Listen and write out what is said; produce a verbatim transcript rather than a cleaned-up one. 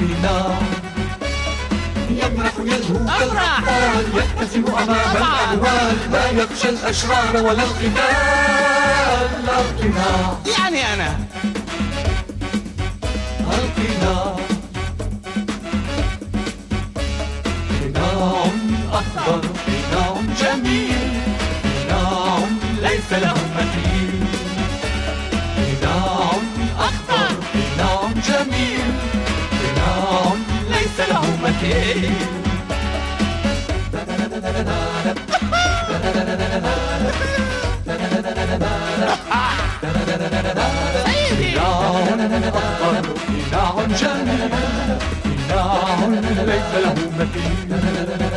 قيناع يمرح يلهو كالأطفال يبتسم أمام الأهوال لا يخشى الأشرار ولا القتال. القناع يعني أنا القناع قناع أخضر قناع جميل قناع ليس له مثيل قناع أخضر قناع جميل قناع ليس له مثيل. سيدي قناع أخضر قناع جميل قناع ليس له مثيل.